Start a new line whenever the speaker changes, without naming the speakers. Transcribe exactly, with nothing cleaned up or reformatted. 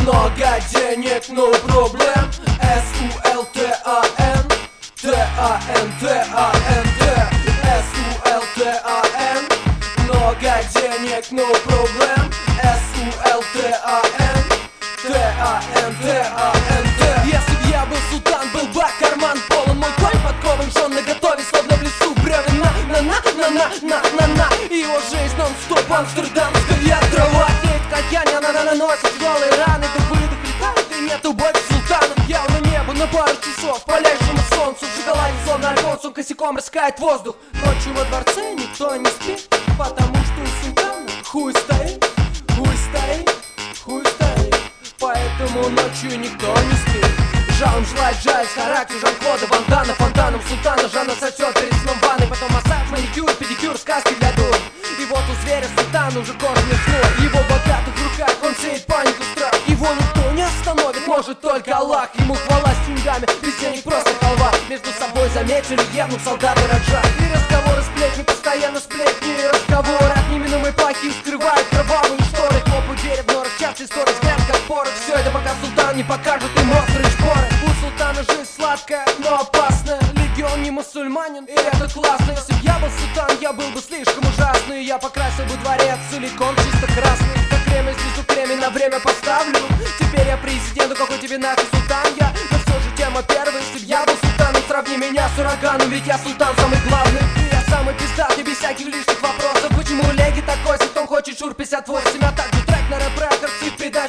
Много денег, no проблем. С У Л Т А Н Т А Н Т А Н Т С У Л Т А Н. Много денег, no проблем. С У Л Т А Н Т А Н Т А Н Т. Если б я был султан, был бы карман полон. Мой конь подкован, жен наготове, словно в лесу бревен. На, на, на, на, на, на, на. И его жизнь нон-стоп амстердамская трава. Теть, как я, не она наносит тяжелые раны. До выдох летает, и нету больше султана. Я на небо на пару часов, палящему солнцу. В шоколаде, словно альфонс, он косяком раскает воздух. Ночью во дворце никто не спит, потому что у султана хуй стоит, хуй стоит, хуй стоит. Поэтому ночью никто не спит. Жалом желает жаль, характер Жан-Клода Ван Дамма. Фонтаном султана Жанна сосет перед сном ванной. Потом массаж, маникюр, педикюр, сказки для дур. И вот у зверя султан уже кормит снор. Его богатых руках он сеет панику, страх. Его никто не остановит, может только Аллах. Ему хвала с деньгами, без денег просто халва. Между собой заметили евнух, солдаты Раджа. И разговоры сплетни, постоянно сплетни. И разговоры от неминуемой плохи скрывают кровавые шторы. Хлопают двери в норах, частый сторож, взгляд как порох. Все это пока султан не покажет им острые шпоры. У султана жизнь сладкая, но опасная. Легион не мусульманин, и это классно. Если б я был султан, я был бы слишком ужасный. Я покрасил бы дворец целиком чисто красный. Как кремень снизу кремень на время поставлю. Теперь я президент, ну какой тебе нахуй султан я? Но все же тема первая. Если б я был султаном, сравни меня с ураганом. Ведь я султан самый главный, и я самый пиздатый, без всяких лишних вопросов. Почему Леги такой, если он хочет Шур пятьдесят восемь? А также трек на рэп-рэкорд и в придачу